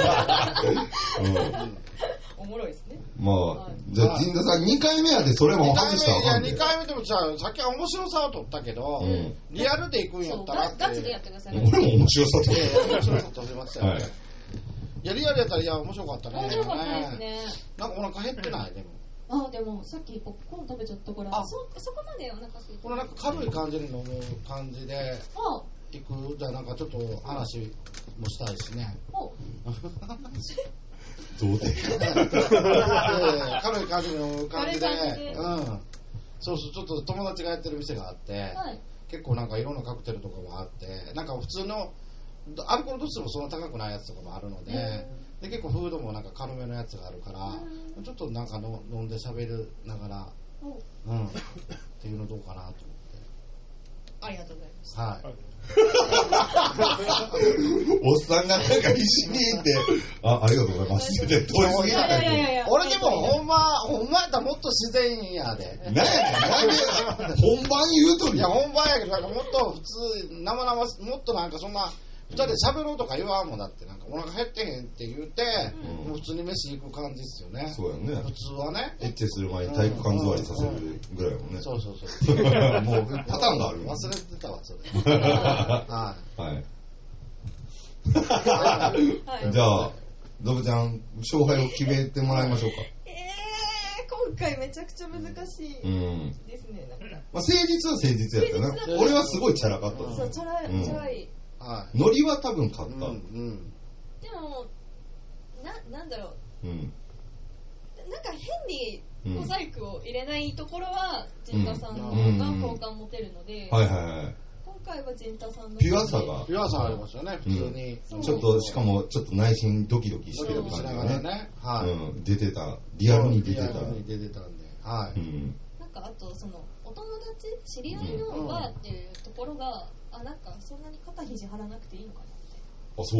おもろいですね。 まあ、じゃあ陣田さんにかいめやでそれも外したらあかんで。 いやにかいめでもじゃあさっきは面白さを取ったけど、リアルでいくんやったらガチでやってください。 俺も面白さ取った。 面白さ取りましたよね。いやリアルやったらいや面白かったね。 面白かったですね。 なんかお腹減ってないでも。 あ、でもさっきポップコーン食べちゃったから、あ、そそこまでお腹空いて。 これなんか軽い感じに飲む感じで行くじゃなんかちょっと話もしたいしね。 おどうで軽い感じの感じで、うん、そうそうちょっと友達がやってる店があって、はい、結構なんかいろんなカクテルとかもあって、なんか普通のアルコール度数もそんな高くないやつとかもあるので、で結構フードもなんか軽めのやつがあるから、ちょっとなんかの飲んで喋りながら、うん、っていうのどうかなと思って。 ありがとうございます。 はい。 おっさんがなんか必死に言って、あ、ありがとうございますって通り過ぎない。 俺でもほんま、ほんまやったらもっと自然やで。 なんやなんで本番言うとる。 いや、本番やけど、なんかもっと普通、生々し、もっとなんかそんな、二人で喋ろうとか言わんもんだって、なんかお腹減ってへんって言うて、うん、もう普通に飯行く感じですよね。 そうやね。 普通はね。 エッチする前に体育館座りさせるぐらいもんね。 そうそうそう。 もうパターンがある。 忘れてたわ、それ。はい。 はい。じゃあ、ドブちゃん、勝敗を決めてもらいましょうか。 えー、今回めちゃくちゃ難しいですね、なんか。 まあ、誠実は誠実やったな。俺はすごいチャラかった。 そう、チャラい、チャラい。 ノリは多分勝った、うんうん、 でもな、なんだろう、うん、なんか変にモザイクを入れないところは陣田さんの方が好感持てるので、 はいはいはい、 今回は陣田さんのピュアさがピュアさありますよね、普通に、 うん、ちょっとしかもちょっと内心ドキドキしてる感じがね、ね、はいうん、出てた、リアルに出てた、 リアルに出てたんで、はい、うん、 なんかあとそのお友達知り合いのバーっていうところが、うん、あ、なんかそんなに肩肘張らなくていいのかなって。 あ、そう。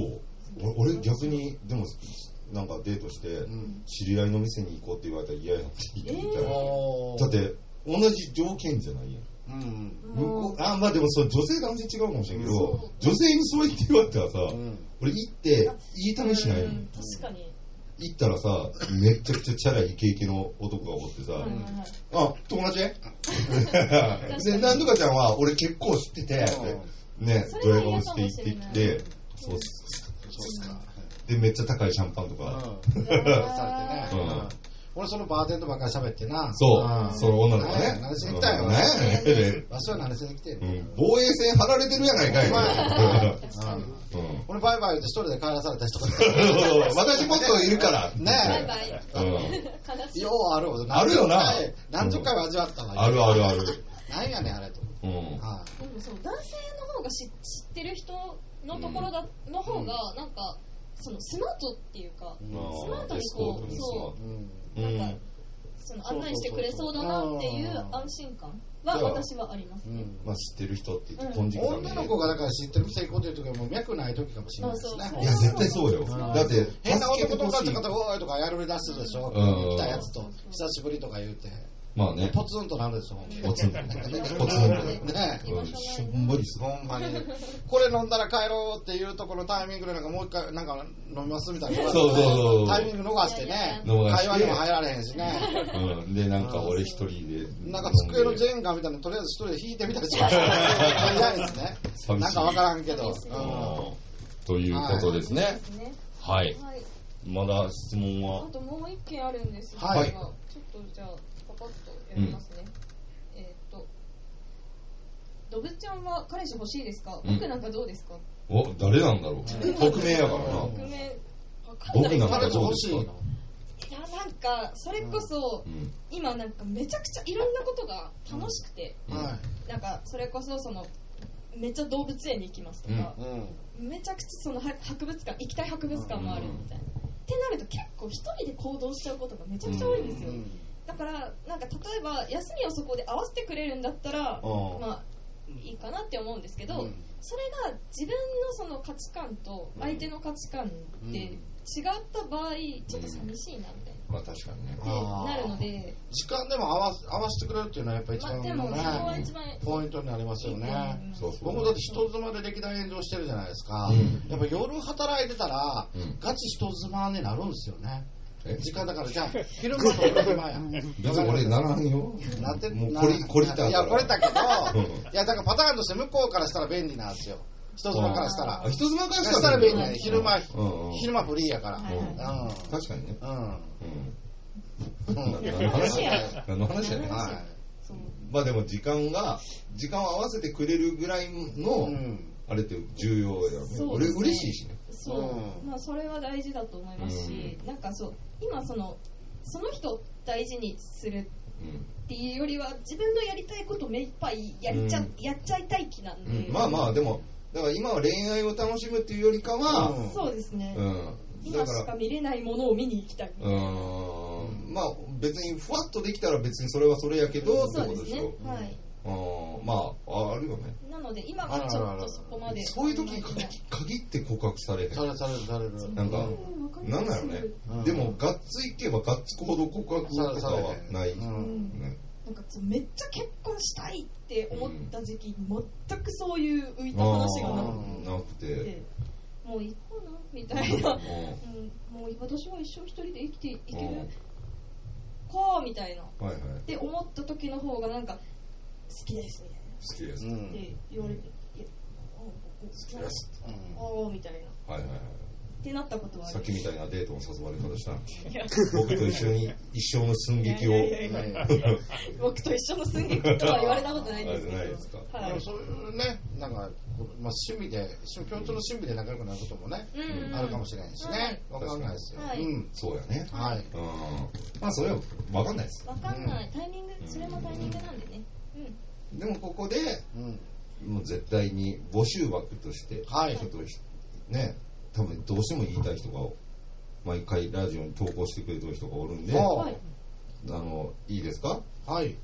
俺逆にでもなんかデートして知り合いの店に行こうって言われたら嫌やって言ってみたいな、だって同じ条件じゃないやん。うん、向こうあまあでもそう女性男性違うかもしれんけど、うん、女性にそう言って言われたらさ、うん、俺行っていい試しないの、うん、 確かに行ったらさめちゃくちゃチャライケイケの男がおってさ、うん、あ友達で何とかちゃんは俺結構知ってて、うん、ねドヤ顔して行ってきて、そうっすかでめっちゃ高いシャンパンとか、うん、されてね、うん俺そのバーテンとばっかり喋ってな。 そう、その女の子ね。 何しに来たんやろ。わしは何しに来てんの。 防衛線張られてるやないかい。 俺バイバイって一人で帰らされた人が私もっといるから。 ねえ。ようある。 あるよな。 何十回も味わったわ。 あるあるある。 何やねんあれと。 でもそう男性の方が知ってる人のところだの方がなんかそのスマートっていうかスマートにこうそうなんかその案内してくれそうだなっていう安心感は私はありますね。 まあ知ってる人って言って金色さん女の子がだから知ってる成功という時はもう脈ない時かもしれないですね。 いや絶対そうよ。だって変な男とかって方おいとかやる出すでしょ。来たやつと久しぶりとか言うて。 まあね、 ポツンとなるでしょ。 ポツンとね。ポツンとね。しょんぼりする。 ほんまに。これ飲んだら帰ろうっていうところのタイミングでなんかもう一回なんか飲みますみたいな。 そうそうそう。 タイミング逃してね。会話にも入られへんしね。 うん。でなんか俺一人で。 なんか机のジェンガーみたいなとりあえず一人で弾いてみたりしました。嫌ですね。なんかわからんけど。 ということですね。はい。まだ質問は。 あともう一件あるんですが、ちょっとじゃあ。パッとやりますね、うん、えー、っとドブちゃんは彼氏欲しいですか、うん、僕なんかどうですか。 お誰なんだろう匿名やからな。 匿名僕なんかどうですか。いやなんかそれこそ、うん、今なんかめちゃくちゃいろんなことが楽しくて、うん、なんかそれこそそのめっちゃ動物園に行きますとか、うん、めちゃくちゃその博物館行きたい博物館もあるみたいな、うん、ってなると結構一人で行動しちゃうことがめちゃくちゃ多いんですよ、うん、だからなんか例えば休みをそこで合わせてくれるんだったらまあいいかなって思うんですけど、うん、それが自分のその価値観と相手の価値観って違った場合ちょっと寂しいなみたいな、 まあ確かにねってなるので時間でも合わ合わせてくれるっていうのはやっぱり一番、ね、 まあ、でもそれは一番ポイントになりますよね。 そうそう僕だって人妻で歴代炎上してるじゃないですか、うん、やっぱ夜働いてたら、うん、ガチ人妻になるんですよね。時間だからじゃあ昼間と昼間や別に俺ならんよ。 なってもうこりこりたから。 いやこれだけどいやだからパターンとして向こうからしたら便利なんですよ。人妻からしたら人妻からしたら便利やね。昼間昼間フリーやから。 確かにね。 うん。 何の話やね。何の話やね。まあでも時間が時間を合わせてくれるぐらいのあれって重要やね。俺嬉しいしね。 そう、うん、まあそれは大事だと思いますし、うん、なんかそう今そのその人を大事にするっていうよりは自分のやりたいこと目いっぱいやりちゃ、うん、やっちゃいたい気なんで、 うん、まあまあでもだから今は恋愛を楽しむっていうよりかは、 うん、そうですね、うん、今しか見れないものを見に行きたいみたいな、 うん、まあ別にふわっとできたら別にそれはそれやけど、うん、ってことでしょ。そうですね、はい。あまああるよね。 なので今はちょっとそこまでそういう時に限って告白されるされるされるなんかなんだろうね、うん、でもガッツいけばガッツくほど告白とかはない、うんね、なんかめっちゃ結婚したいって思った時期、うん、全くそういう浮いた話がなくて, なくてもう行こうなみたいな、うん、もう私は一生一人で生きていけるかみたいな、はいはい、って思った時の方がなんか好きですみたいな好きですって言われて、いや好きです、 ああみたいな、 はいはいはい、 ってなったことはある。 さっきみたいなデートの誘われ方したの僕と一緒に一生の寸劇を僕と一緒の寸劇とは言われたことないですけどないですか、 はい、そういうねなんか、まあ、趣味で共通の趣味で仲良くなることもね、うん、あるかもしれないしね、わ、はい、かんないですよ、はいうん、 そうやね、 はい、うん、 まあそれはわかんないですわかんない、タイミングそれもタイミングなんでね、 うん、でもここで、うん、もう絶対に募集枠として、はい、ちょっとね多分どうしても言いたい人が毎回ラジオに投稿してくれてる人がおるんで、はい、あのいいですか？ はい。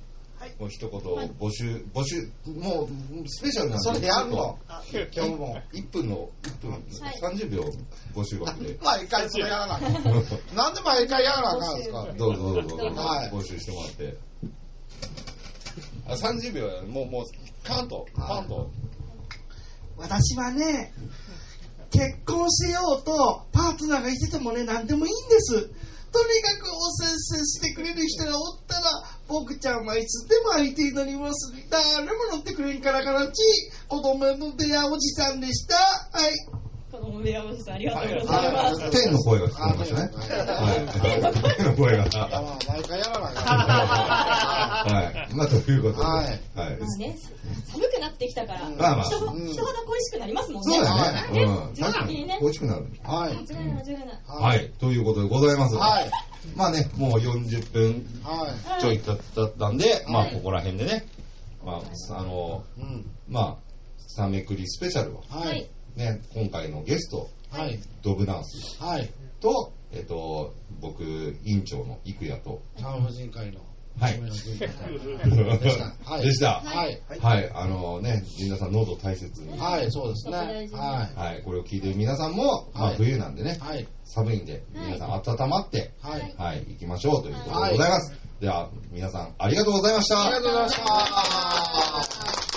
もう一言募集、募集、もうスペシャルなんで。 それやるの今日もいっぷんの、いっぷん、さんじゅうびょう募集枠で。 毎回それやらない。なんで毎回やらなあかんですか。 どうぞどうぞどうぞ。募集してもらって。あ、さんじゅうびょうやもう、もう、カンと、カンと。 私はね、結婚しようとパートナーがいててもね、何でもいいんです。とにかくおせっせしてくれる人がおったら、僕ちゃんはいつでも相手になります。誰も乗ってくれんからかなち、子供の部屋おじさんでした。はい。 子供部屋おじさんありがとうございます。 天の声が聞こえましたね。天の声が。 毎回やらない。 はい。まあ、ということで。はい。 まあね、寒くなってきたから、 まあまあ、 人肌恋しくなりますもんね。 そうだね。うん。 確かにね。 恋しくなる。 はい。 間違いない間違いない。 はい。ということでございます。はい。まあね、もうよんじゅっぷんちょいだったんで、まあ、ここら辺でね、まあ、あの、まあ、サメクリスペシャルは、はい。ね、今回のゲスト、はい、ドブダンス、はい、と、えっと、僕、委員長の生谷と、 産婦人科医の、 はい、でした。はい。でした。はい。はい。あのね、皆さん喉大切に。 はい、そうですね。 はい。はい。これを聞いてる皆さんも、まあ冬なんでね、はい、寒いんで、皆さん温まって、はい。はい。行きましょうということでございます。では、皆さんありがとうございました。 ありがとうございました。